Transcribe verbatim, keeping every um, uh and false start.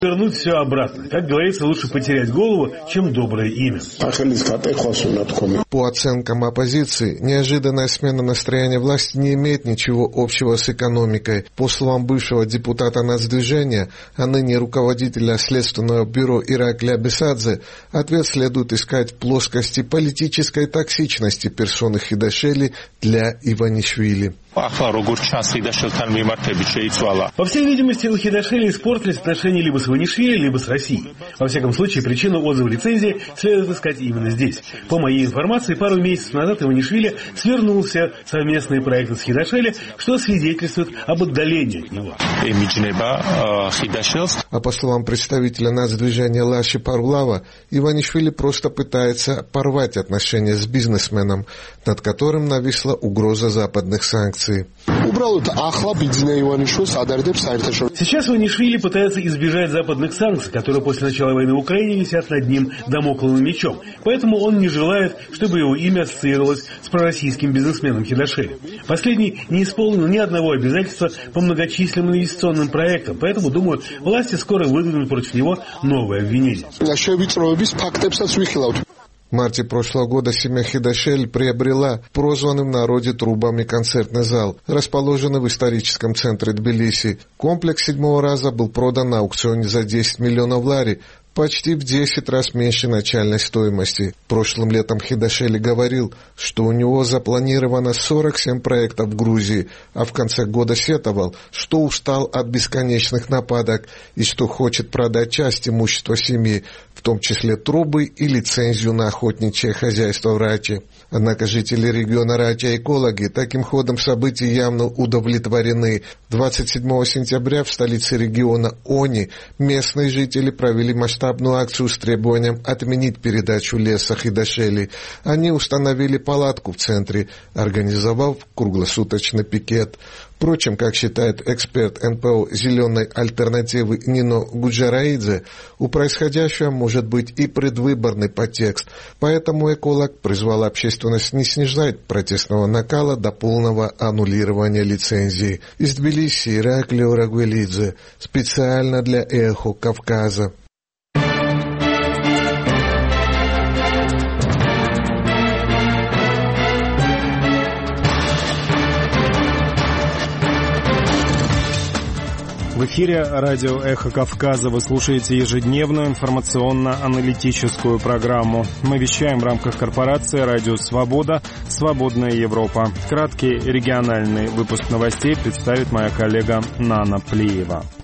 Вернуть все обратно. Как говорится, лучше потерять голову, чем доброе имя. По оценкам оппозиции, неожиданная смена настроения власти не имеет ничего общего с экономикой. По словам бывшего депутата Нацдвижения, а ныне руководителя Следственного бюро Иракли Абисадзе, ответ следует искать в плоскости политической токсичности персоны Хидашели для Иванишвили. По всей видимости, у Хидашели испортились отношения либо с Иванишвили, либо с Россией. Во всяком случае, причину отзыва лицензии следует искать именно здесь. По моей информации, пару месяцев назад Иванишвили свернул все совместные проекты с Хидашели, что свидетельствует об отдалении от него. А по словам представителя нацдвижения Лаши Парулава, Иванишвили просто пытается порвать отношения с бизнесменом, над которым нависла угроза западных санкций. Сейчас Иванишвили пытается избежать западных санкций, которые после начала войны в Украине висят над ним дамокловым мечом. Поэтому он не желает, чтобы его имя ассоциировалось с пророссийским бизнесменом Хидашели. Последний не исполнил ни одного обязательства по многочисленным инвестиционным проектам, поэтому, думаю, власти скоро выдвинут против него новые обвинения. В марте прошлого года семья Хидашели приобрела прозванный в народе трубами концертный зал, расположенный в историческом центре Тбилиси. Комплекс седьмого раза был продан на аукционе за десять миллионов лари, почти в десять раз меньше начальной стоимости. Прошлым летом Хидашели говорил, что у него запланировано сорок семь проектов в Грузии, а в конце года сетовал, что устал от бесконечных нападок и что хочет продать часть имущества семьи, в том числе трубы и лицензию на охотничье хозяйство в Раче. Однако жители региона Рача и экологи таким ходом событий явно удовлетворены. двадцать седьмого сентября в столице региона Они местные жители провели масштабную акцию с требованием отменить передачу леса Хидашели. Они установили палатку в центре, организовав круглосуточный пикет. Впрочем, как считает эксперт эн пэ о «Зеленой альтернативы» Нино Гуджараидзе, у происходящего может быть и предвыборный подтекст, поэтому эколог призвал общественность не снижать протестного накала до полного аннулирования лицензии. Из Тбилиси Иракли Орагвелидзе, специально для «Эхо Кавказа». В эфире радио «Эхо Кавказа» вы слушаете ежедневную информационно-аналитическую программу. Мы вещаем в рамках корпорации «Радио Свобода. Свободная Европа». Краткий региональный выпуск новостей представит моя коллега Нана Плиева.